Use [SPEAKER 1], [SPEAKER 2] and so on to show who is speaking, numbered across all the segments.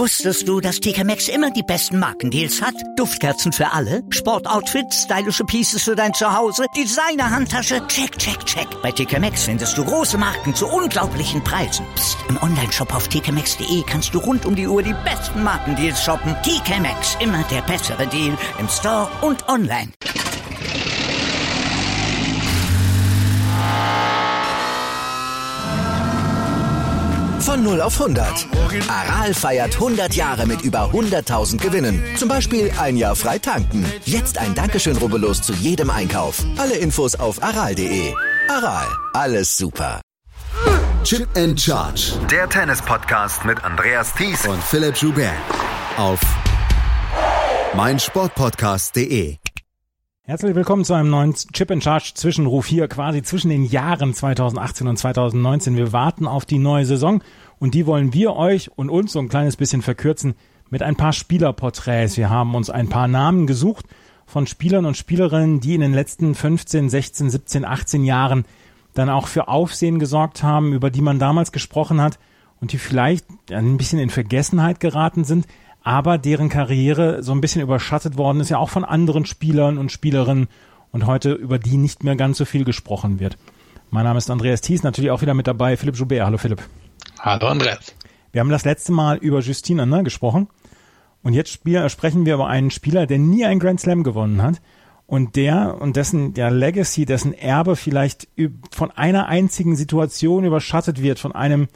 [SPEAKER 1] Wusstest du, dass TK Maxx immer die besten Markendeals hat? Duftkerzen für alle, Sportoutfits, stylische Pieces für dein Zuhause, Designer-Handtasche, check, check, check. Bei TK Maxx findest du große Marken zu unglaublichen Preisen. Psst. Im Onlineshop auf tkmaxx.de kannst du rund um die Uhr die besten Markendeals shoppen. TK Maxx, immer der bessere Deal im Store und online.
[SPEAKER 2] Von 0 auf 100. Aral feiert 100 Jahre mit über 100.000 Gewinnen. Zum Beispiel ein Jahr frei tanken. Jetzt ein Dankeschön, rubbellos zu jedem Einkauf. Alle Infos auf aral.de. Aral, alles super.
[SPEAKER 3] Chip and Charge.
[SPEAKER 4] Der Tennis-Podcast mit Andreas Thies
[SPEAKER 3] und Philipp Joubert. Auf meinsportpodcast.de.
[SPEAKER 5] Herzlich willkommen zu einem neuen Chip and Charge Zwischenruf hier quasi zwischen den Jahren 2018 und 2019. Wir warten auf die neue Saison und die wollen wir euch und uns so ein kleines bisschen verkürzen mit ein paar Spielerporträts. Wir haben uns ein paar Namen gesucht von Spielern und Spielerinnen, die in den letzten 15, 16, 17, 18 Jahren dann auch für Aufsehen gesorgt haben, über die man damals gesprochen hat und die vielleicht ein bisschen in Vergessenheit geraten sind, aber deren Karriere so ein bisschen überschattet worden ist, ja auch von anderen Spielern und Spielerinnen und heute über die nicht mehr ganz so viel gesprochen wird. Mein Name ist Andreas Thies, natürlich auch wieder mit dabei Philipp Joubert. Hallo Philipp.
[SPEAKER 6] Hallo Andreas.
[SPEAKER 5] Wir haben das letzte Mal über Justine Henin gesprochen und jetzt sprechen wir über einen Spieler, der nie einen Grand Slam gewonnen hat und dessen Legacy, dessen Erbe vielleicht von einer einzigen Situation überschattet wird, von einem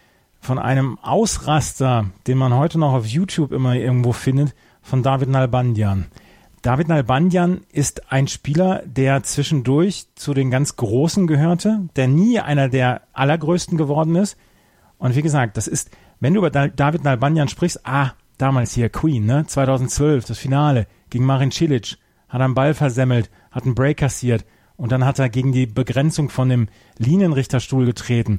[SPEAKER 5] Ausraster, den man heute noch auf YouTube immer irgendwo findet, von David Nalbandian. David Nalbandian ist ein Spieler, der zwischendurch zu den ganz Großen gehörte, der nie einer der Allergrößten geworden ist. Und wie gesagt, das ist, wenn du über David Nalbandian sprichst, damals hier Queen, 2012, das Finale gegen Marin Cilic, hat einen Ball versemmelt, hat einen Break kassiert und dann hat er gegen die Begrenzung von dem Linienrichterstuhl getreten.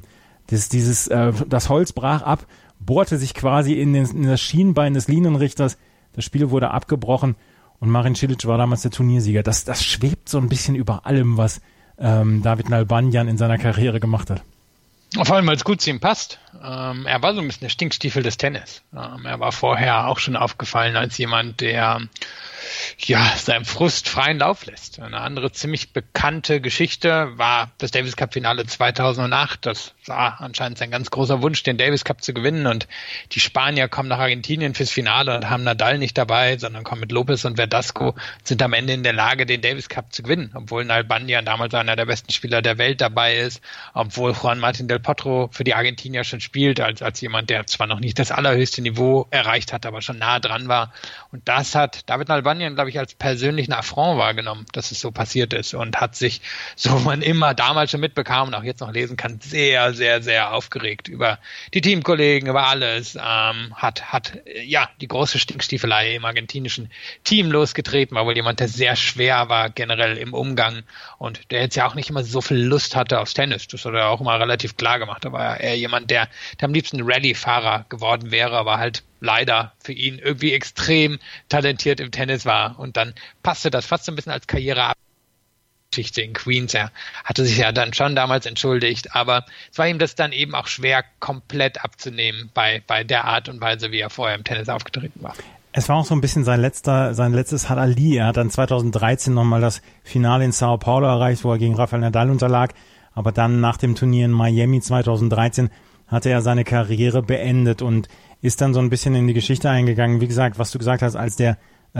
[SPEAKER 5] Das Holz brach ab, bohrte sich quasi in das Schienbein des Linienrichters. Das Spiel wurde abgebrochen und Marin Cilic war damals der Turniersieger. Das schwebt so ein bisschen über allem, was David Nalbandian in seiner Karriere gemacht hat.
[SPEAKER 6] Vor allem, weil es gut zu ihm passt. Er war so ein bisschen der Stinkstiefel des Tennis. Er war vorher auch schon aufgefallen als jemand, der seinem Frust freien Lauf lässt. Eine andere ziemlich bekannte Geschichte war das Davis Cup Finale 2008. Das war anscheinend sein ganz großer Wunsch, den Davis Cup zu gewinnen. Und die Spanier kommen nach Argentinien fürs Finale und haben Nadal nicht dabei, sondern kommen mit Lopez und Verdasco, sind am Ende in der Lage, den Davis Cup zu gewinnen. Obwohl Nalbandian damals einer der besten Spieler der Welt dabei ist, obwohl Juan Martín del Potro für die Argentinier schon spielt, als jemand, der zwar noch nicht das allerhöchste Niveau erreicht hat, aber schon nah dran war. Und das hat David Nalbandian, glaube ich, als persönlichen Affront wahrgenommen, dass es so passiert ist und hat sich, so man immer damals schon mitbekam und auch jetzt noch lesen kann, sehr, sehr, sehr aufgeregt über die Teamkollegen, über alles, hat die große Stinkstiefelei im argentinischen Team losgetreten, war wohl jemand, der sehr schwer war generell im Umgang und der jetzt ja auch nicht immer so viel Lust hatte aufs Tennis. Das hat er auch immer relativ klar gemacht. Da war er eher jemand, der am liebsten Rallye-Fahrer geworden wäre, aber halt leider für ihn irgendwie extrem talentiert im Tennis war. Und dann passte das fast so ein bisschen als Karrieregeschichte in Queens. Er hatte sich ja dann schon damals entschuldigt, aber es war ihm das dann eben auch schwer, komplett abzunehmen bei der Art und Weise, wie er vorher im Tennis aufgetreten war.
[SPEAKER 5] Es war auch so ein bisschen sein letztes Halali. Er hat dann 2013 nochmal das Finale in Sao Paulo erreicht, wo er gegen Rafael Nadal unterlag. Aber dann nach dem Turnier in Miami 2013 hatte er seine Karriere beendet und ist dann so ein bisschen in die Geschichte eingegangen. Wie gesagt, was du gesagt hast, als der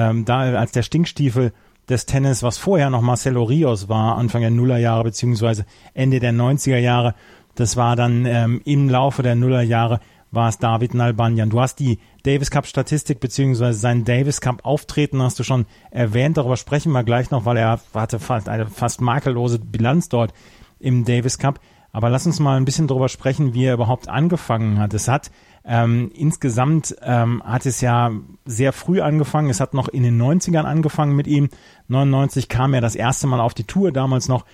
[SPEAKER 5] Stinkstiefel des Tennis, was vorher noch Marcelo Rios war, Anfang der Nullerjahre beziehungsweise Ende der 90er Jahre. Das war dann im Laufe der Nullerjahre war es David Nalbandian. Du hast die Davis Cup Statistik beziehungsweise sein Davis Cup Auftreten hast du schon erwähnt. Darüber sprechen wir gleich noch, weil er hatte eine fast makellose Bilanz dort im Davis Cup. Aber lass uns mal ein bisschen darüber sprechen, wie er überhaupt angefangen hat. Es hat insgesamt hat es ja sehr früh angefangen. Es hat noch in den 90ern angefangen mit ihm. 99 kam er das erste Mal auf die Tour, damals noch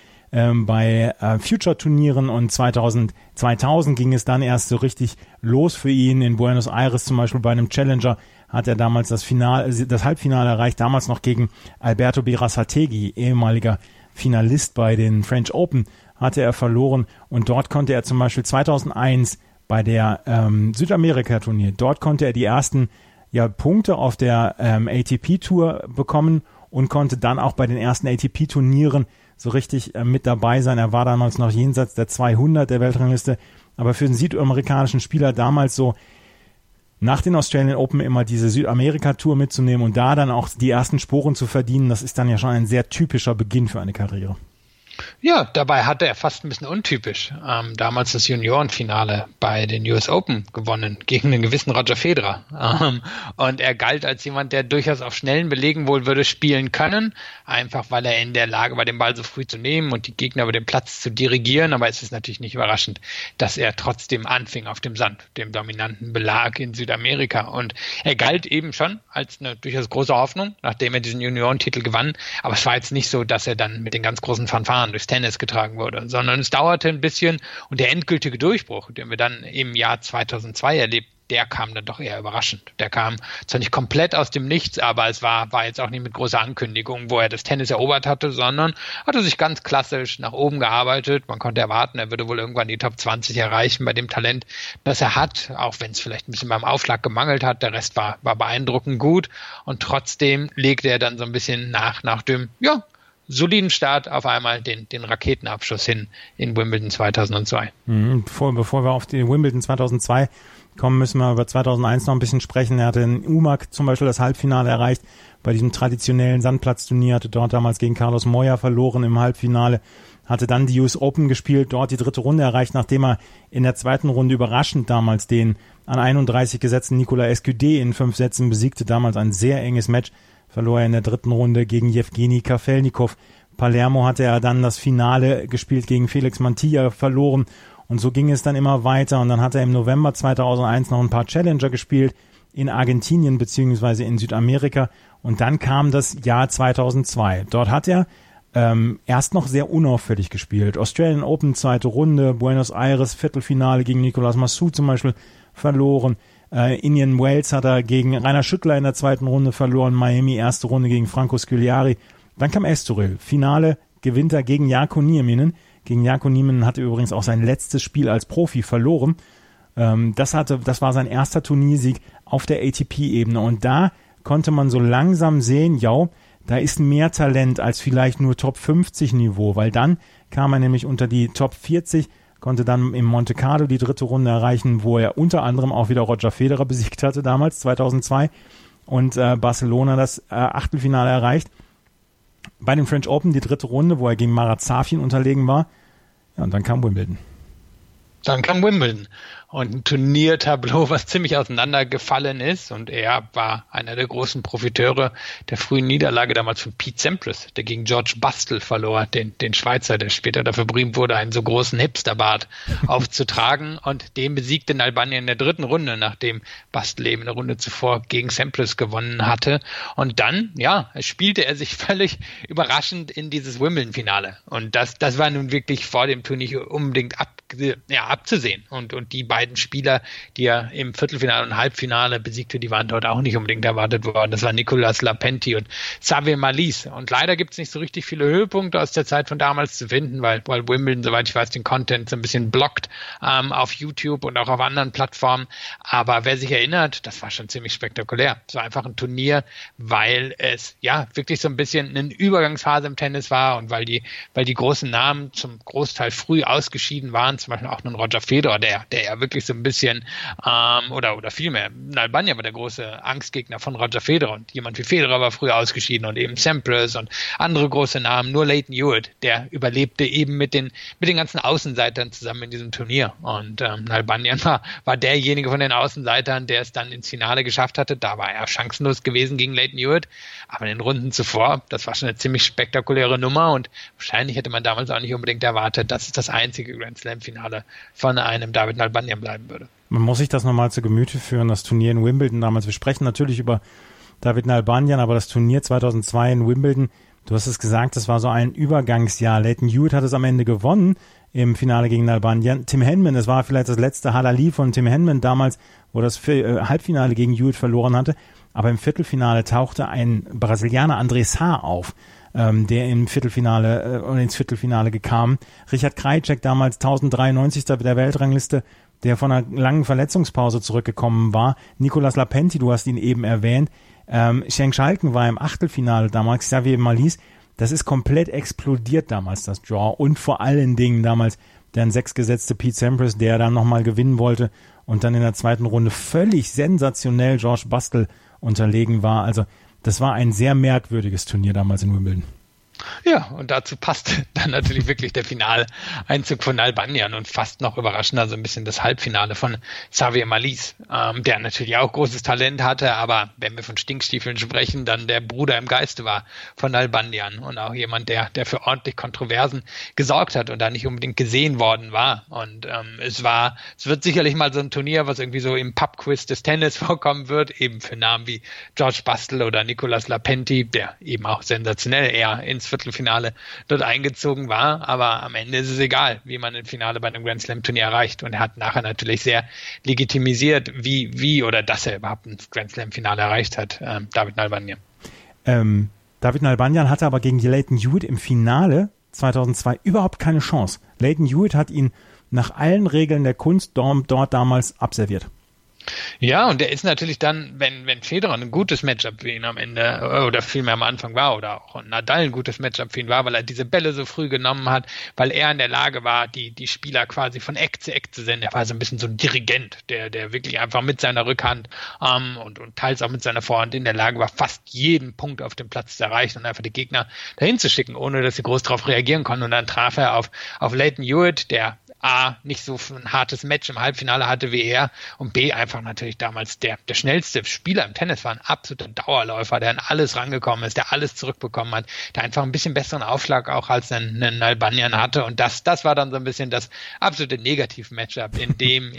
[SPEAKER 5] bei Future-Turnieren und 2000 ging es dann erst so richtig los für ihn. In Buenos Aires zum Beispiel bei einem Challenger hat er damals das Halbfinale erreicht, damals noch gegen Alberto Berasategui, ehemaliger Finalist bei den French Open, hatte er verloren und dort konnte er zum Beispiel 2001 bei der Südamerika-Turnier. Dort konnte er die ersten Punkte auf der ATP-Tour bekommen und konnte dann auch bei den ersten ATP-Turnieren so richtig mit dabei sein. Er war damals noch jenseits der 200 der Weltrangliste, aber für den südamerikanischen Spieler damals so nach den Australian Open immer diese Südamerika-Tour mitzunehmen und da dann auch die ersten Sporen zu verdienen, das ist dann ja schon ein sehr typischer Beginn für eine Karriere.
[SPEAKER 6] Ja, dabei hatte er fast ein bisschen untypisch damals das Juniorenfinale bei den US Open gewonnen gegen einen gewissen Roger Federer. Und er galt als jemand, der durchaus auf schnellen Belegen wohl würde spielen können, einfach weil er in der Lage war, den Ball so früh zu nehmen und die Gegner über den Platz zu dirigieren. Aber es ist natürlich nicht überraschend, dass er trotzdem anfing auf dem Sand, dem dominanten Belag in Südamerika. Und er galt eben schon als eine durchaus große Hoffnung, nachdem er diesen Juniorentitel gewann. Aber es war jetzt nicht so, dass er dann mit den ganz großen Fanfaren durchs Tennis getragen wurde, sondern es dauerte ein bisschen und der endgültige Durchbruch, den wir dann im Jahr 2002 erlebt, der kam dann doch eher überraschend. Der kam zwar nicht komplett aus dem Nichts, aber es war jetzt auch nicht mit großer Ankündigung, wo er das Tennis erobert hatte, sondern hatte sich ganz klassisch nach oben gearbeitet. Man konnte erwarten, er würde wohl irgendwann die Top 20 erreichen bei dem Talent, das er hat, auch wenn es vielleicht ein bisschen beim Aufschlag gemangelt hat. Der Rest war beeindruckend gut und trotzdem legte er dann so ein bisschen nach dem, soliden Start auf einmal den Raketenabschuss hin in Wimbledon 2002.
[SPEAKER 5] Bevor wir auf die Wimbledon 2002 kommen, müssen wir über 2001 noch ein bisschen sprechen. Er hatte in Umag zum Beispiel das Halbfinale erreicht bei diesem traditionellen Sandplatzturnier, hatte dort damals gegen Carlos Moya verloren im Halbfinale, hatte dann die US Open gespielt, dort die dritte Runde erreicht, nachdem er in der zweiten Runde überraschend damals den an 31 gesetzten Nicolas Escudé in 5 Sätzen besiegte, damals ein sehr enges Match, verlor er in der dritten Runde gegen Jewgeni Kafelnikov. Palermo hatte er dann das Finale gespielt gegen Felix Mantilla, verloren. Und so ging es dann immer weiter. Und dann hat er im November 2001 noch ein paar Challenger gespielt in Argentinien beziehungsweise in Südamerika. Und dann kam das Jahr 2002. Dort hat er erst noch sehr unauffällig gespielt. Australian Open, zweite Runde, Buenos Aires, Viertelfinale gegen Nicolas Massoud zum Beispiel verloren. Indian Wells hat er gegen Rainer Schüttler in der zweiten Runde verloren, Miami erste Runde gegen Franco Scagliari. Dann kam Estoril, Finale gewinnt er gegen Jarkko Nieminen. Gegen Jarkko Nieminen hatte übrigens auch sein letztes Spiel als Profi verloren. Das war sein erster Turniersieg auf der ATP-Ebene und da konnte man so langsam sehen, da ist mehr Talent als vielleicht nur Top 50 Niveau, weil dann kam er nämlich unter die Top 40, konnte dann im Monte Carlo die dritte Runde erreichen, wo er unter anderem auch wieder Roger Federer besiegt hatte, damals 2002, und Barcelona das Achtelfinale erreicht. Bei den French Open die dritte Runde, wo er gegen Marat Safin unterlegen war. Ja, und dann kam Wimbledon. Und ein Turniertableau, was ziemlich auseinandergefallen ist. Und er war einer der großen Profiteure der frühen Niederlage damals von Pete Sampras, der gegen George Bastel verlor, den Schweizer, der später dafür berühmt wurde, einen so großen Hipsterbart aufzutragen. Und den besiegte in Albanien in der dritten Runde, nachdem Bastel eben eine Runde zuvor gegen Sampras gewonnen hatte. Und dann, spielte er sich völlig überraschend in dieses Wimbledon-Finale. Und das war nun wirklich vor dem Turnier unbedingt abzusehen. Und die beiden Spieler, die er im Viertelfinale und Halbfinale besiegte, die waren dort auch nicht unbedingt erwartet worden. Das waren Nicolas Lapenti und Xavier Malisse. Und leider gibt es nicht so richtig viele Höhepunkte aus der Zeit von damals zu finden, weil Wimbledon, soweit ich weiß, den Content so ein bisschen blockt auf YouTube und auch auf anderen Plattformen. Aber wer sich erinnert, das war schon ziemlich spektakulär. Es war einfach ein Turnier, weil es wirklich so ein bisschen eine Übergangsphase im Tennis war und weil die großen Namen zum Großteil früh ausgeschieden waren, zum Beispiel auch ein Roger Federer, der ja wirklich so ein bisschen, oder vielmehr, Albanien war der große Angstgegner von Roger Federer und jemand wie Federer war früher ausgeschieden und eben Sampras und andere große Namen, nur Lleyton Hewitt, der überlebte eben mit den ganzen Außenseitern zusammen in diesem Turnier und Albanien war derjenige von den Außenseitern, der es dann ins Finale geschafft hatte. Da war er chancenlos gewesen gegen Lleyton Hewitt, aber in den Runden zuvor, das war schon eine ziemlich spektakuläre Nummer und wahrscheinlich hätte man damals auch nicht unbedingt erwartet, dass es das einzige Grand Slam Finale von einem David Nalbandian bleiben würde. Man muss sich das nochmal zu Gemüte führen, das Turnier in Wimbledon damals. Wir sprechen natürlich über David Nalbandian, aber das Turnier 2002 in Wimbledon, du hast es gesagt, das war so ein Übergangsjahr. Lleyton Hewitt hat es am Ende gewonnen im Finale gegen Nalbandian. Tim Henman, es war vielleicht das letzte Halali von Tim Henman damals, wo das Halbfinale gegen Hewitt verloren hatte, aber im Viertelfinale tauchte ein Brasilianer, André Sá, auf, der ins Viertelfinale gekam. Richard Krajicek, damals 1093. der Weltrangliste, der von einer langen Verletzungspause zurückgekommen war. Nicolas Lapenti, du hast ihn eben erwähnt. Schenk Schalken war im Achtelfinale damals, Xavier Malisse. Das ist komplett explodiert damals, das Draw. Und vor allen Dingen damals der an 6 gesetzte Pete Sampras, der dann nochmal gewinnen wollte und dann in der zweiten Runde völlig sensationell George Bastel unterlegen war. Also das war ein sehr merkwürdiges Turnier damals in Wimbledon.
[SPEAKER 6] Ja, und dazu passt dann natürlich wirklich der Finaleinzug von Nalbandian und fast noch überraschender so ein bisschen das Halbfinale von Xavier Malisse, der natürlich auch großes Talent hatte, aber wenn wir von Stinkstiefeln sprechen, dann der Bruder im Geiste war von Nalbandian und auch jemand, der für ordentlich Kontroversen gesorgt hat und da nicht unbedingt gesehen worden war. Und es wird sicherlich mal so ein Turnier, was irgendwie so im Pub-Quiz des Tennis vorkommen wird, eben für Namen wie George Bastel oder Nicolas Lapenti, der eben auch sensationell eher ins Viertelfinale dort eingezogen war, aber am Ende ist es egal, wie man ein Finale bei einem Grand Slam Turnier erreicht, und er hat nachher natürlich sehr legitimisiert, wie oder dass er überhaupt ein Grand Slam Finale erreicht hat, David Nalbandian.
[SPEAKER 5] David Nalbandian hatte aber gegen Lleyton Hewitt im Finale 2002 überhaupt keine Chance. Lleyton Hewitt hat ihn nach allen Regeln der Kunst dort damals abserviert.
[SPEAKER 6] Ja, und der ist natürlich dann, wenn Federer ein gutes Matchup für ihn am Ende oder vielmehr am Anfang war oder auch Nadal ein gutes Matchup für ihn war, weil er diese Bälle so früh genommen hat, weil er in der Lage war, die Spieler quasi von Eck zu Eck zu senden. Er war so ein bisschen so ein Dirigent, der wirklich einfach mit seiner Rückhand und teils auch mit seiner Vorhand in der Lage war, fast jeden Punkt auf dem Platz zu erreichen und einfach die Gegner dahin zu schicken, ohne dass sie groß darauf reagieren konnten. Und dann traf er auf Lleyton Hewitt, der A, nicht so ein hartes Match im Halbfinale hatte wie er, und B, einfach natürlich damals der schnellste Spieler im Tennis war, ein absoluter Dauerläufer, der an alles rangekommen ist, der alles zurückbekommen hat, der einfach ein bisschen besseren Aufschlag auch als ein Nalbandian hatte, und das war dann so ein bisschen das absolute Negativ-Matchup in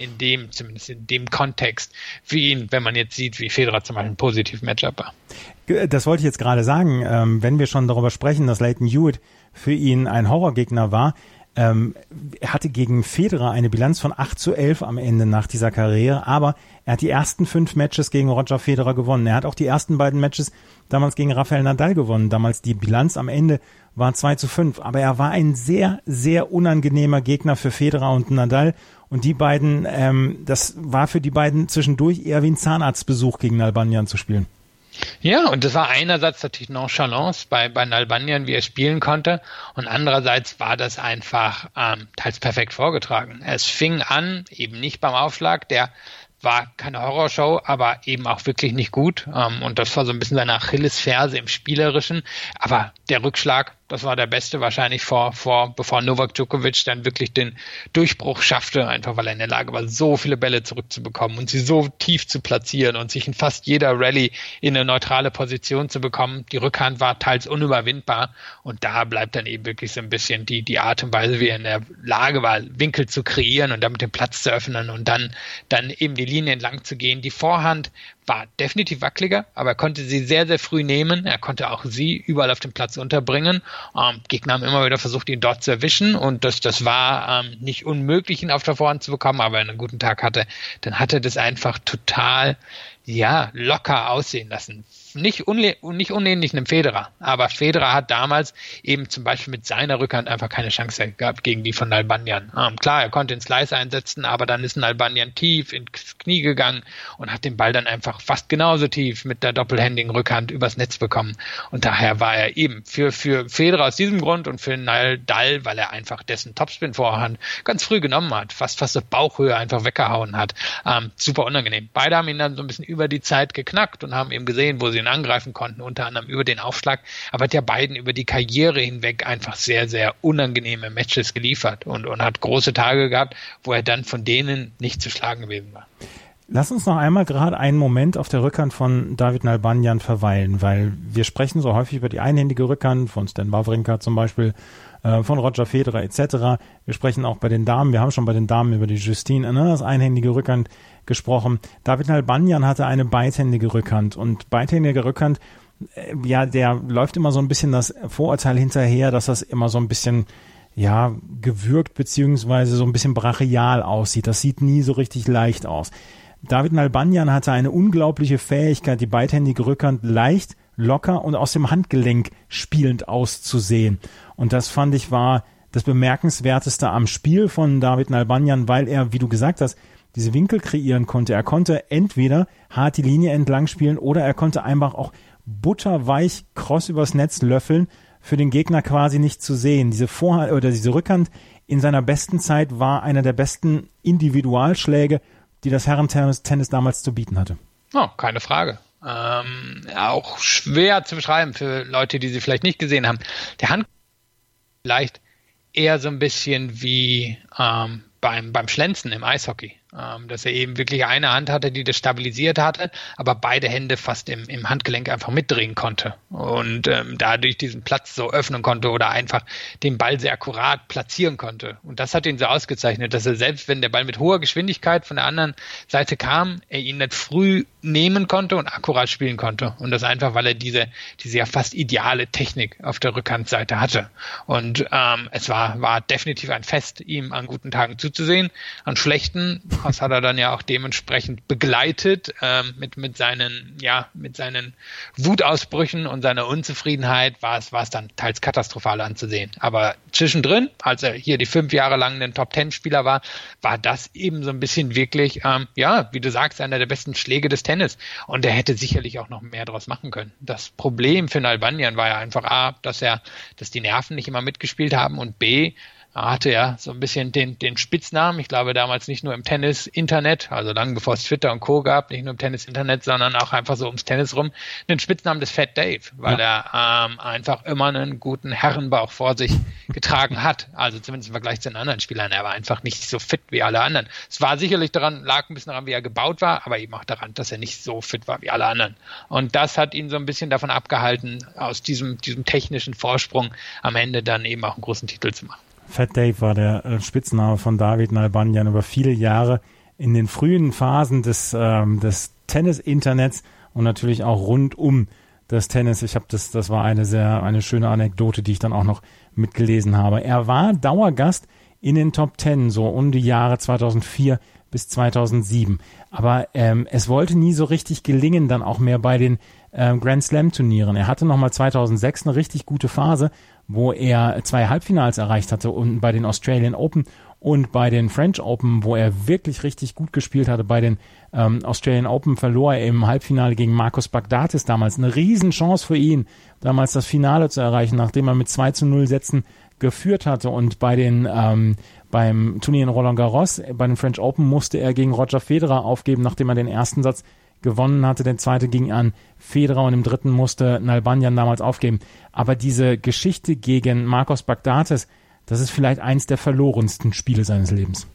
[SPEAKER 6] dem Kontext für ihn, wenn man jetzt sieht, wie Federer zum Beispiel ein Positiv-Matchup war.
[SPEAKER 5] Das wollte ich jetzt gerade sagen, wenn wir schon darüber sprechen, dass Lleyton Hewitt für ihn ein Horrorgegner war. Er hatte gegen Federer eine Bilanz von 8-11 am Ende nach dieser Karriere, aber er hat die ersten 5 Matches gegen Roger Federer gewonnen. Er hat auch die ersten beiden Matches damals gegen Rafael Nadal gewonnen. Damals die Bilanz am Ende war 2-5, aber er war ein sehr, sehr unangenehmer Gegner für Federer und Nadal, und die beiden, das war für die beiden zwischendurch eher wie ein Zahnarztbesuch gegen Nalbandian zu spielen.
[SPEAKER 6] Ja, und das war einerseits natürlich Nonchalance bei Nalbandian, wie er spielen konnte, und andererseits war das einfach teils perfekt vorgetragen. Es fing an, eben nicht beim Aufschlag, der war keine Horrorshow, aber eben auch wirklich nicht gut, und das war so ein bisschen seine Achillesferse im Spielerischen, aber der Rückschlag, das war der beste wahrscheinlich bevor Novak Djokovic dann wirklich den Durchbruch schaffte, einfach weil er in der Lage war, so viele Bälle zurückzubekommen und sie so tief zu platzieren und sich in fast jeder Rallye in eine neutrale Position zu bekommen. Die Rückhand war teils unüberwindbar, und da bleibt dann eben wirklich so ein bisschen die Art und Weise, wie er in der Lage war, Winkel zu kreieren und damit den Platz zu öffnen und dann eben die Linie entlang zu gehen. Die Vorhand war definitiv wackeliger, aber er konnte sie sehr, sehr früh nehmen. Er konnte auch sie überall auf dem Platz unterbringen. Gegner haben immer wieder versucht, ihn dort zu erwischen, und das war nicht unmöglich, ihn auf der Vorhand zu bekommen, aber wenn er einen guten Tag hatte, dann hat er das einfach total locker aussehen lassen. Nicht unähnlich einem Federer, aber Federer hat damals eben zum Beispiel mit seiner Rückhand einfach keine Chance gehabt gegen die von Nalbandian. Klar, er konnte den Slice einsetzen, aber dann ist Nalbandian tief ins Knie gegangen und hat den Ball dann einfach fast genauso tief mit der doppelhändigen Rückhand übers Netz bekommen. Und daher war er eben für Federer aus diesem Grund und für Nadal, weil er einfach dessen Topspin-Vorhand ganz früh genommen hat, fast auf Bauchhöhe einfach weggehauen hat. Super unangenehm. Beide haben ihn dann so ein bisschen über die Zeit geknackt und haben eben gesehen, wo sie ihn angreifen konnten, unter anderem über den Aufschlag, aber hat ja beiden über die Karriere hinweg einfach sehr, sehr unangenehme Matches geliefert und hat große Tage gehabt, wo er dann von denen nicht zu schlagen gewesen war.
[SPEAKER 5] Lass uns noch einmal gerade einen Moment auf der Rückhand von David Nalbandian verweilen, weil wir sprechen so häufig über die einhändige Rückhand von Stan Wawrinka zum Beispiel, von Roger Federer etc. Wir sprechen auch bei den Damen, wir haben schon bei den Damen über die Justine Henin, das einhändige Rückhand gesprochen. David Nalbandian hatte eine beidhändige Rückhand, und beidhändige Rückhand, der läuft immer so ein bisschen das Vorurteil hinterher, dass das immer so ein bisschen gewürgt beziehungsweise so ein bisschen brachial aussieht. Das sieht nie so richtig leicht aus. David Nalbandian hatte eine unglaubliche Fähigkeit, die beidhändige Rückhand leicht, locker und aus dem Handgelenk spielend auszusehen. Und das fand ich war das Bemerkenswerteste am Spiel von David Nalbandian, weil er, wie du gesagt hast, diese Winkel kreieren konnte. Er konnte entweder hart die Linie entlang spielen oder er konnte einfach auch butterweich Cross übers Netz löffeln, für den Gegner quasi nicht zu sehen. Diese diese Rückhand in seiner besten Zeit war einer der besten Individualschläge, die das Herrentennis damals zu bieten hatte.
[SPEAKER 6] Oh, keine Frage. Auch schwer zu beschreiben für Leute, die sie vielleicht nicht gesehen haben. Der Hand vielleicht eher so ein bisschen wie beim Schlenzen im Eishockey. Dass er eben wirklich eine Hand hatte, die das stabilisiert hatte, aber beide Hände fast im Handgelenk einfach mitdrehen konnte und dadurch diesen Platz so öffnen konnte oder einfach den Ball sehr akkurat platzieren konnte. Und das hat ihn so ausgezeichnet, dass er selbst, wenn der Ball mit hoher Geschwindigkeit von der anderen Seite kam, er ihn nicht früh nehmen konnte und akkurat spielen konnte. Und das einfach, weil er diese ja fast ideale Technik auf der Rückhandseite hatte. Und es war definitiv ein Fest, ihm an guten Tagen zuzusehen, an schlechten. Das hat er dann ja auch dementsprechend begleitet mit seinen Wutausbrüchen und seiner Unzufriedenheit war es dann teils katastrophal anzusehen. Aber zwischendrin, als er hier die 5 Jahre lang ein Top-10-Spieler war das eben so ein bisschen wirklich, wie du sagst, einer der besten Schläge des Tennis. Und er hätte sicherlich auch noch mehr draus machen können. Das Problem für Nalbandian war ja einfach A, dass die Nerven nicht immer mitgespielt haben und B, er hatte ja so ein bisschen den Spitznamen, ich glaube damals nicht nur im Tennis-Internet, also lange bevor es Twitter und Co. gab, nicht nur im Tennis-Internet, sondern auch einfach so ums Tennis rum, den Spitznamen des Fat Dave, weil er einfach immer einen guten Herrenbauch vor sich getragen hat, also zumindest im Vergleich zu den anderen Spielern. Er war einfach nicht so fit wie alle anderen. Es war sicherlich lag ein bisschen daran, wie er gebaut war, aber eben auch daran, dass er nicht so fit war wie alle anderen. Und das hat ihn so ein bisschen davon abgehalten, aus diesem technischen Vorsprung am Ende dann eben auch einen großen Titel zu machen.
[SPEAKER 5] Fat Dave war der Spitzname von David Nalbandian über viele Jahre in den frühen Phasen des Tennis-Internets und natürlich auch rund um das Tennis. Das war eine schöne Anekdote, die ich dann auch noch mitgelesen habe. Er war Dauergast in den Top 10, so um die Jahre 2004 bis 2007. Aber es wollte nie so richtig gelingen, dann auch mehr bei den Grand Slam Turnieren. Er hatte nochmal 2006 eine richtig gute Phase, wo er 2 Halbfinals erreicht hatte und bei den Australian Open und bei den French Open, wo er wirklich richtig gut gespielt hatte. Bei den Australian Open verlor er im Halbfinale gegen Marcos Baghdatis damals. Eine Riesenchance für ihn, damals das Finale zu erreichen, nachdem er mit 2-0 Sätzen geführt hatte. Und beim Turnier in Roland Garros, bei den French Open, musste er gegen Roger Federer aufgeben, nachdem er den ersten Satz gewonnen hatte. Der zweite ging an Federer und im dritten musste Nalbandian damals aufgeben. Aber diese Geschichte gegen Marcos Baghdatis, das ist vielleicht eins der verlorensten Spiele seines Lebens.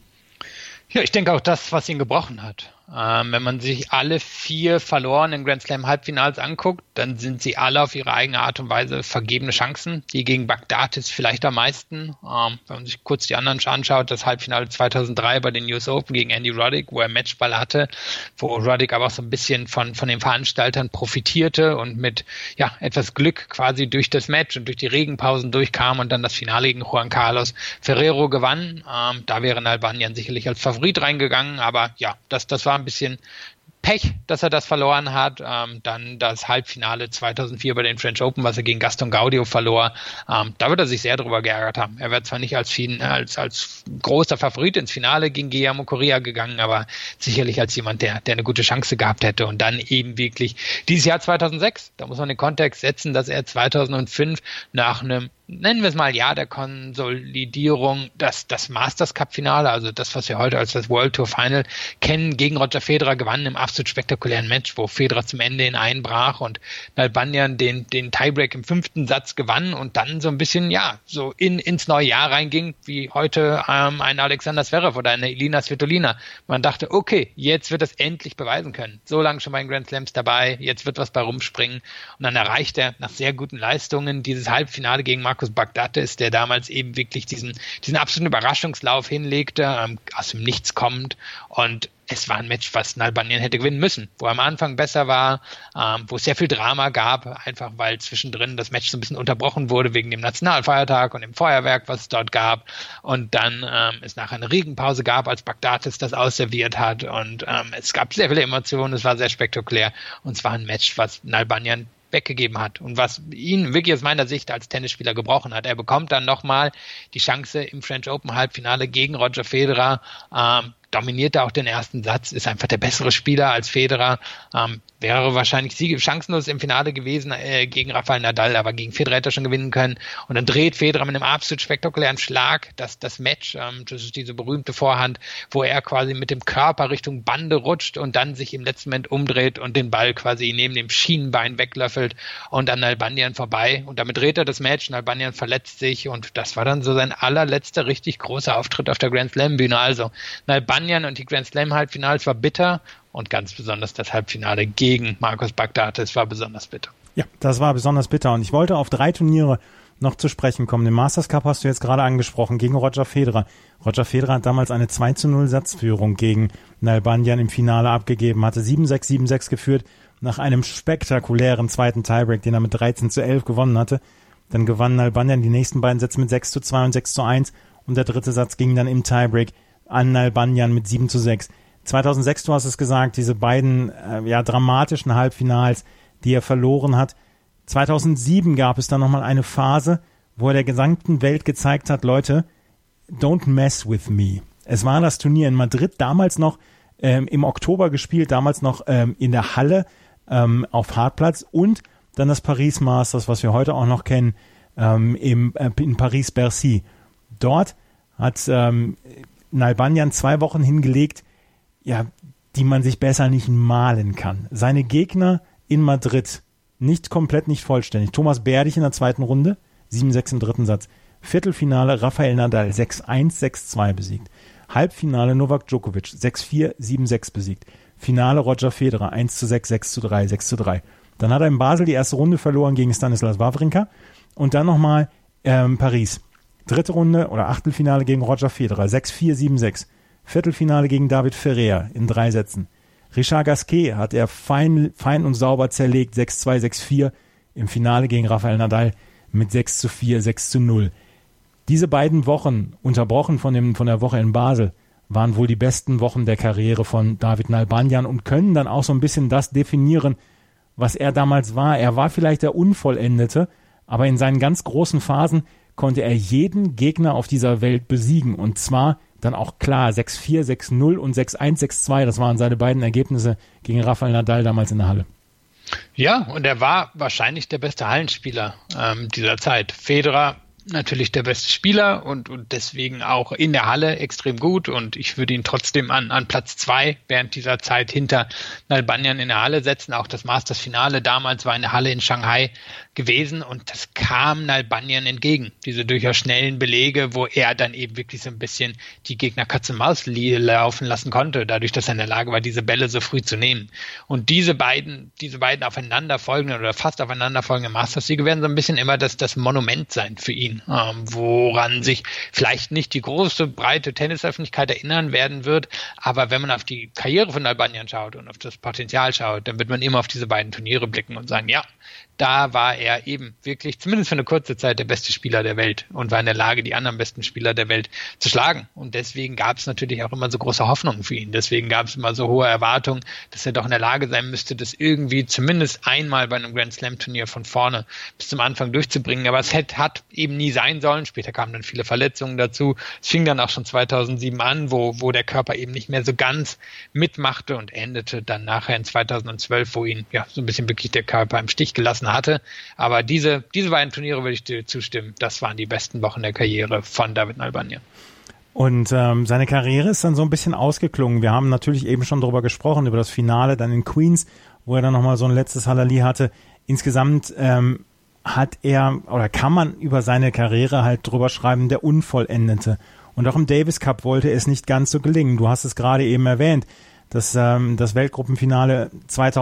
[SPEAKER 6] Ja, ich denke auch das, was ihn gebrochen hat. Wenn man sich alle 4 verlorenen Grand Slam Halbfinals anguckt, dann sind sie alle auf ihre eigene Art und Weise vergebene Chancen. Die gegen Baghdatis vielleicht am meisten. Wenn man sich kurz die anderen anschaut, das Halbfinale 2003 bei den US Open gegen Andy Roddick, wo er Matchball hatte, wo Roddick aber auch so ein bisschen von den Veranstaltern profitierte und mit etwas Glück quasi durch das Match und durch die Regenpausen durchkam und dann das Finale gegen Juan Carlos Ferrero gewann. Da wäre Nalbandian sicherlich als Favorit reingegangen, aber das war ein bisschen Pech, dass er das verloren hat. Dann das Halbfinale 2004 bei den French Open, was er gegen Gaston Gaudio verlor. Da wird er sich sehr darüber geärgert haben. Er wird zwar nicht als großer Favorit ins Finale gegen Guillermo Correa gegangen, aber sicherlich als jemand, der eine gute Chance gehabt hätte. Und dann eben wirklich dieses Jahr 2006, da muss man den Kontext setzen, dass er 2005 nach einem, nennen wir es mal, der Konsolidierung, das Masters Cup Finale, also das, was wir heute als das World Tour Final kennen, gegen Roger Federer gewann im absolut spektakulären Match, wo Federer zum Ende einbrach und Nalbandian den Tiebreak im 5. Satz gewann und dann so ein bisschen, so ins neue Jahr reinging, wie heute ein Alexander Zverev oder eine Elina Svitolina. Man dachte, okay, jetzt wird er es endlich beweisen können. So lange schon bei den Grand Slams dabei, jetzt wird was bei rumspringen. Und dann erreicht er nach sehr guten Leistungen dieses Halbfinale gegen Marcos Baghdatis, der damals eben wirklich diesen absoluten Überraschungslauf hinlegte, aus dem Nichts kommt, und es war ein Match, was Nalbandian hätte gewinnen müssen, wo er am Anfang besser war, wo es sehr viel Drama gab, einfach weil zwischendrin das Match so ein bisschen unterbrochen wurde wegen dem Nationalfeiertag und dem Feuerwerk, was es dort gab, und dann es nachher eine Regenpause gab, als Baghdatis das ausserviert hat, und es gab sehr viele Emotionen, es war sehr spektakulär, und es war ein Match, was Nalbandian weggegeben hat und was ihn wirklich aus meiner Sicht als Tennisspieler gebrochen hat. Er bekommt dann nochmal die Chance im French Open Halbfinale gegen Roger Federer, dominierte auch den ersten Satz, ist einfach der bessere Spieler als Federer, wäre wahrscheinlich chancenlos im Finale gewesen gegen Rafael Nadal, aber gegen Federer hätte er schon gewinnen können. Und dann dreht Federer mit einem absolut spektakulären Schlag das Match. Das ist diese berühmte Vorhand, wo er quasi mit dem Körper Richtung Bande rutscht und dann sich im letzten Moment umdreht und den Ball quasi neben dem Schienenbein weglöffelt und an Nalbandian vorbei. Und damit dreht er das Match. Nalbandian verletzt sich und das war dann so sein allerletzter richtig großer Auftritt auf der Grand Slam Bühne. Also Nalbandian und die Grand Slam Halbfinals war bitter. Und ganz besonders das Halbfinale gegen Marcos Baghdatis war besonders bitter.
[SPEAKER 5] Ja, das war besonders bitter. Und ich wollte auf 3 Turniere noch zu sprechen kommen. Den Masters Cup hast du jetzt gerade angesprochen, gegen Roger Federer. Roger Federer hat damals eine 2:0 Satzführung gegen Nalbandian im Finale abgegeben, hatte 7-6, 7-6 geführt, nach einem spektakulären zweiten Tiebreak, den er mit 13:11 gewonnen hatte. Dann gewann Nalbandian die nächsten beiden Sätze mit 6:2 und 6:1 und der dritte Satz ging dann im Tiebreak an Nalbandian mit 7:6. 2006, du hast es gesagt, diese beiden dramatischen Halbfinals, die er verloren hat. 2007 gab es dann nochmal eine Phase, wo er der gesamten Welt gezeigt hat, Leute, don't mess with me. Es war das Turnier in Madrid, damals noch im Oktober gespielt, damals noch in der Halle auf Hartplatz und dann das Paris Masters, was wir heute auch noch kennen, in Paris-Bercy. Dort hat Nalbandian 2 Wochen hingelegt, die man sich besser nicht malen kann. Seine Gegner in Madrid, nicht komplett, nicht vollständig. Thomas Berdych in der zweiten Runde, 7-6 im dritten Satz. Viertelfinale Rafael Nadal, 6-1, 6-2 besiegt. Halbfinale Novak Djokovic, 6-4, 7-6 besiegt. Finale Roger Federer, 1-6, 6-3, 6-3. Dann hat er in Basel die erste Runde verloren gegen Stanislas Wawrinka und dann nochmal Paris. Dritte Runde oder Achtelfinale gegen Roger Federer, 6-4, 7-6. Viertelfinale gegen David Ferrer in 3 Sätzen. Richard Gasquet hat er fein und sauber zerlegt, 6-2, 6-4. Im Finale gegen Rafael Nadal mit 6-4, 6-0. Diese beiden Wochen, unterbrochen von der Woche in Basel, waren wohl die besten Wochen der Karriere von David Nalbandian und können dann auch so ein bisschen das definieren, was er damals war. Er war vielleicht der Unvollendete, aber in seinen ganz großen Phasen konnte er jeden Gegner auf dieser Welt besiegen. Und zwar dann auch klar 6-4, 6-0 und 6-1, 6-2. Das waren seine beiden Ergebnisse gegen Rafael Nadal damals in der Halle.
[SPEAKER 6] Ja, und er war wahrscheinlich der beste Hallenspieler dieser Zeit. Federer natürlich der beste Spieler und deswegen auch in der Halle extrem gut und ich würde ihn trotzdem an Platz 2 während dieser Zeit hinter Nalbandian in der Halle setzen. Auch das Masters-Finale damals war in der Halle in Shanghai gewesen und das kam Nalbandian entgegen. Diese durchaus schnellen Belege, wo er dann eben wirklich so ein bisschen die Gegner Katz und Maus laufen lassen konnte, dadurch, dass er in der Lage war, diese Bälle so früh zu nehmen. Und diese beiden aufeinanderfolgenden oder fast aufeinanderfolgenden Masters-Siege werden so ein bisschen immer das Monument sein für ihn, woran sich vielleicht nicht die große, breite Tennisöffentlichkeit erinnern werden wird, aber wenn man auf die Karriere von Nalbandian schaut und auf das Potenzial schaut, dann wird man immer auf diese beiden Turniere blicken und sagen, ja, da war er eben wirklich, zumindest für eine kurze Zeit, der beste Spieler der Welt und war in der Lage, die anderen besten Spieler der Welt zu schlagen. Und deswegen gab es natürlich auch immer so große Hoffnungen für ihn. Deswegen gab es immer so hohe Erwartungen, dass er doch in der Lage sein müsste, das irgendwie zumindest einmal bei einem Grand Slam Turnier von vorne bis zum Anfang durchzubringen. Aber es hat eben nie sein sollen. Später kamen dann viele Verletzungen dazu. Es fing dann auch schon 2007 an, wo der Körper eben nicht mehr so ganz mitmachte und endete dann nachher in 2012, wo ihn ja so ein bisschen wirklich der Körper im Stich gelassen hatte. Aber diese beiden Turniere würde ich dir zustimmen. Das waren die besten Wochen der Karriere von David Nalbandian.
[SPEAKER 5] Und seine Karriere ist dann so ein bisschen ausgeklungen. Wir haben natürlich eben schon darüber gesprochen, über das Finale dann in Queens, wo er dann nochmal so ein letztes Halali hatte. Insgesamt hat er, oder kann man über seine Karriere halt drüber schreiben, der Unvollendete. Und auch im Davis Cup wollte es nicht ganz so gelingen. Du hast es gerade eben erwähnt, das Weltgruppenfinale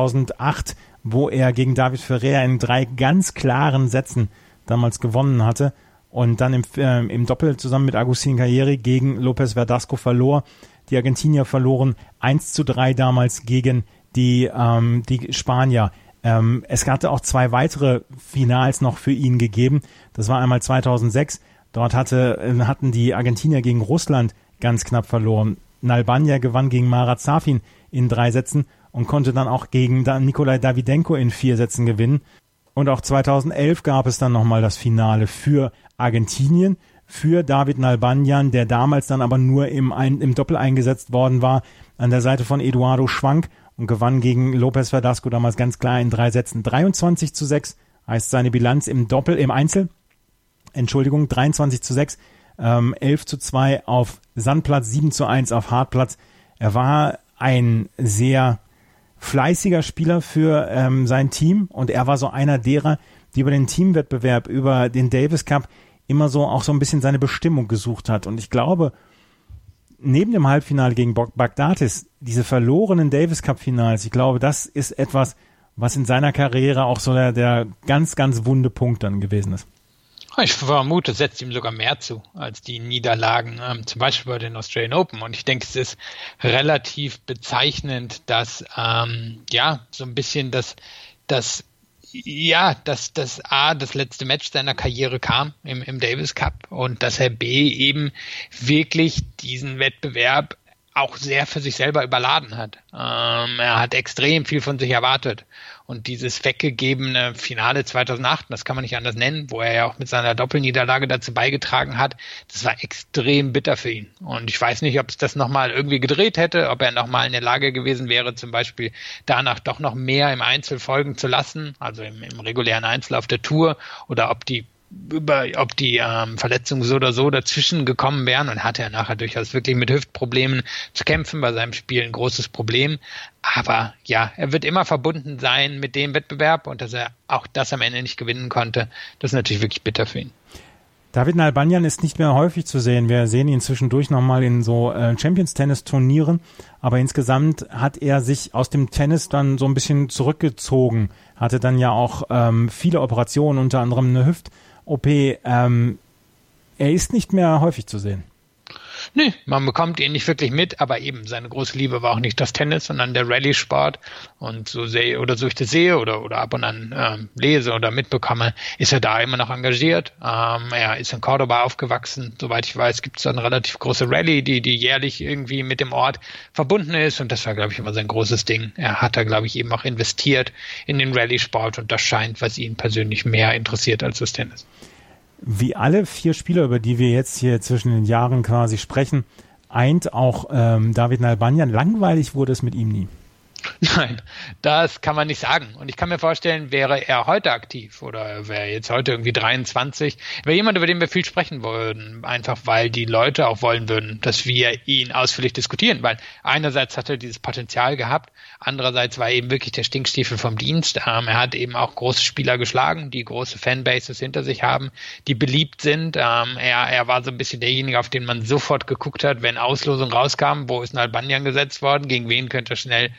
[SPEAKER 5] 2008, wo er gegen David Ferrer in 3 ganz klaren Sätzen damals gewonnen hatte und dann im Doppel zusammen mit Agustin Calleri gegen López Verdasco verlor. Die Argentinier verloren 1-3 damals gegen die Spanier. Es hatte auch 2 weitere Finals noch für ihn gegeben. Das war einmal 2006. Dort hatten die Argentinier gegen Russland ganz knapp verloren. Nalbandian gewann gegen Marat Safin in 3 Sätzen und konnte dann auch gegen Nikolai Davydenko in 4 Sätzen gewinnen. Und auch 2011 gab es dann nochmal das Finale für Argentinien, für David Nalbandian, der damals dann aber nur im Doppel eingesetzt worden war, an der Seite von Eduardo Schwank und gewann gegen Lopez Verdasco damals ganz klar in 3 Sätzen. 23:6 heißt seine Bilanz im Einzel. 23:6, 11:2 auf Sandplatz, 7:1 auf Hartplatz. Er war ein sehr fleißiger Spieler für sein Team und er war so einer derer, die über den Teamwettbewerb, über den Davis Cup immer so auch so ein bisschen seine Bestimmung gesucht hat. Und ich glaube, neben dem Halbfinale gegen Baghdatis, diese verlorenen Davis Cup Finals, ich glaube, das ist etwas, was in seiner Karriere auch so der ganz, ganz wunde Punkt dann gewesen ist.
[SPEAKER 6] Ich vermute, es setzt ihm sogar mehr zu als die Niederlagen, zum Beispiel bei den Australian Open. Und ich denke, es ist relativ bezeichnend, dass so ein bisschen das letzte Match seiner Karriere kam im Davis Cup und dass Herr B. eben wirklich diesen Wettbewerb auch sehr für sich selber überladen hat. Er hat extrem viel von sich erwartet. Und dieses weggegebene Finale 2008, das kann man nicht anders nennen, wo er ja auch mit seiner Doppelniederlage dazu beigetragen hat, das war extrem bitter für ihn. Und ich weiß nicht, ob es das nochmal irgendwie gedreht hätte, ob er nochmal in der Lage gewesen wäre, zum Beispiel danach doch noch mehr im Einzel folgen zu lassen, also im regulären Einzel auf der Tour, oder ob die Verletzungen so oder so dazwischen gekommen wären, und hatte er nachher durchaus wirklich mit Hüftproblemen zu kämpfen, bei seinem Spiel ein großes Problem. Aber ja, er wird immer verbunden sein mit dem Wettbewerb, und dass er auch das am Ende nicht gewinnen konnte, das ist natürlich wirklich bitter für ihn.
[SPEAKER 5] David Nalbandian ist nicht mehr häufig zu sehen. Wir sehen ihn zwischendurch nochmal in so Champions-Tennis-Turnieren, aber insgesamt hat er sich aus dem Tennis dann so ein bisschen zurückgezogen, hatte dann ja auch viele Operationen, unter anderem eine Hüft-OP. Er ist nicht mehr häufig zu sehen.
[SPEAKER 6] Nee, man bekommt ihn nicht wirklich mit, aber eben seine große Liebe war auch nicht das Tennis, sondern der Rallye-Sport. Und so ich das sehe oder ab und an lese oder mitbekomme, ist er da immer noch engagiert. Er ist in Cordoba aufgewachsen. Soweit ich weiß, gibt es da eine relativ große Rallye, die jährlich irgendwie mit dem Ort verbunden ist. Und das war, glaube ich, immer sein großes Ding. Er hat da, glaube ich, eben auch investiert in den Rallye-Sport. Und das scheint, was ihn persönlich mehr interessiert als das Tennis.
[SPEAKER 5] Wie alle 4 Spieler, über die wir jetzt hier zwischen den Jahren quasi sprechen, eint auch David Nalbandian. Langweilig wurde es mit ihm nie.
[SPEAKER 6] Nein, das kann man nicht sagen. Und ich kann mir vorstellen, wäre er heute aktiv oder wäre jetzt heute irgendwie 23, wäre jemand, über den wir viel sprechen würden, einfach weil die Leute auch wollen würden, dass wir ihn ausführlich diskutieren, weil einerseits hat er dieses Potenzial gehabt, andererseits war er eben wirklich der Stinkstiefel vom Dienst. Er hat eben auch große Spieler geschlagen, die große Fanbases hinter sich haben, die beliebt sind. Er war so ein bisschen derjenige, auf den man sofort geguckt hat, wenn Auslosung rauskam, wo ist Nalbandian gesetzt worden, gegen wen könnte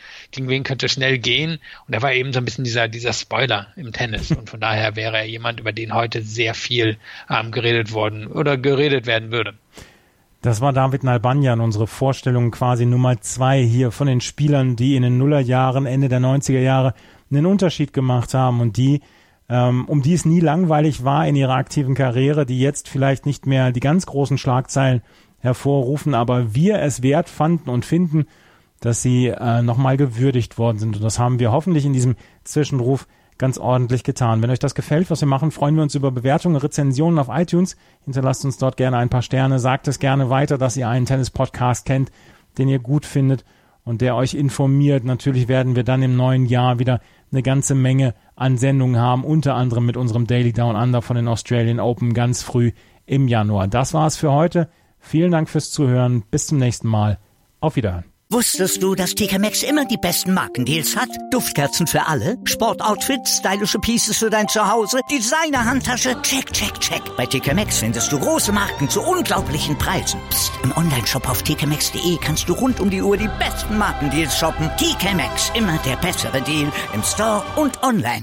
[SPEAKER 6] schnell gehen, und er war eben so ein bisschen dieser Spoiler im Tennis, und von daher wäre er jemand, über den heute sehr viel geredet werden würde.
[SPEAKER 5] Das war David Nalbandian, unsere Vorstellung quasi Nummer 2 hier von den Spielern, die in den Nullerjahren, Ende der 90er Jahre einen Unterschied gemacht haben und die, um die es nie langweilig war in ihrer aktiven Karriere, die jetzt vielleicht nicht mehr die ganz großen Schlagzeilen hervorrufen, aber wir es wert fanden und finden, dass sie nochmal gewürdigt worden sind. Und das haben wir hoffentlich in diesem Zwischenruf ganz ordentlich getan. Wenn euch das gefällt, was wir machen, freuen wir uns über Bewertungen, Rezensionen auf iTunes. Hinterlasst uns dort gerne ein paar Sterne. Sagt es gerne weiter, dass ihr einen Tennis-Podcast kennt, den ihr gut findet und der euch informiert. Natürlich werden wir dann im neuen Jahr wieder eine ganze Menge an Sendungen haben, unter anderem mit unserem Daily Down Under von den Australian Open ganz früh im Januar. Das war's für heute. Vielen Dank fürs Zuhören. Bis zum nächsten Mal. Auf Wiederhören.
[SPEAKER 1] Wusstest du, dass TK Maxx immer die besten Markendeals hat? Duftkerzen für alle, Sportoutfits, stylische Pieces für dein Zuhause, Designer-Handtasche, check, check, check. Bei TK Maxx findest du große Marken zu unglaublichen Preisen. Psst. Im Onlineshop auf tkmaxx.de kannst du rund um die Uhr die besten Markendeals shoppen. TK Maxx, immer der bessere Deal im Store und online.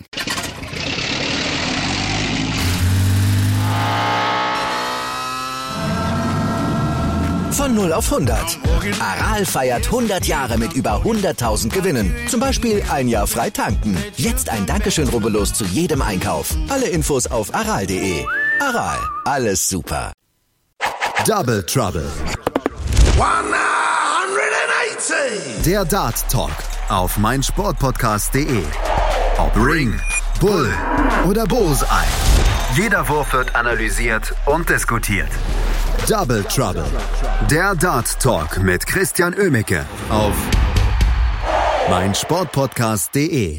[SPEAKER 2] Von 0 auf 100. Aral feiert 100 Jahre mit über 100.000 Gewinnen. Zum Beispiel ein Jahr frei tanken. Jetzt ein Dankeschön, rubbellos zu jedem Einkauf. Alle Infos auf aral.de. Aral, alles super.
[SPEAKER 3] Double Trouble.
[SPEAKER 4] 180!
[SPEAKER 3] Der Dart Talk auf meinsportpodcast.de. Ob Ring, Bull oder Bullseye. Jeder Wurf wird analysiert und diskutiert. Double Trouble. Der Dart Talk mit Christian Oemicke auf meinsportpodcast.de.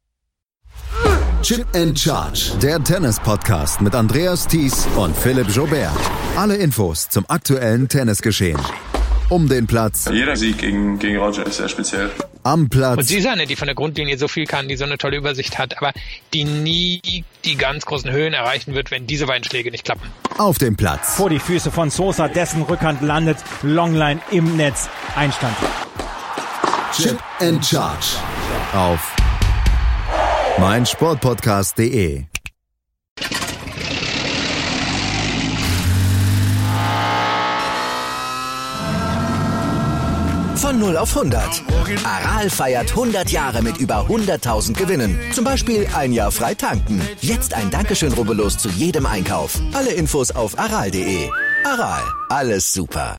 [SPEAKER 3] Chip and Charge. Der Tennis-Podcast mit Andreas Thies und Philipp Joubert. Alle Infos zum aktuellen Tennisgeschehen. Um den Platz.
[SPEAKER 7] Jeder Sieg gegen Roger ist sehr speziell.
[SPEAKER 2] Am Platz.
[SPEAKER 6] Und sie ist eine, die von der Grundlinie so viel kann, die so eine tolle Übersicht hat, aber die nie die ganz großen Höhen erreichen wird, wenn diese beiden Schläge nicht klappen.
[SPEAKER 2] Auf dem Platz.
[SPEAKER 5] Vor die Füße von Sosa, dessen Rückhand landet, Longline im Netz, Einstand.
[SPEAKER 2] Chip and Charge. Auf meinsportpodcast.de. Von 0 auf 100. Aral feiert 100 Jahre mit über 100.000 Gewinnen. Zum Beispiel ein Jahr frei tanken. Jetzt ein Dankeschön, rubbellos zu jedem Einkauf. Alle Infos auf aral.de. Aral, alles super.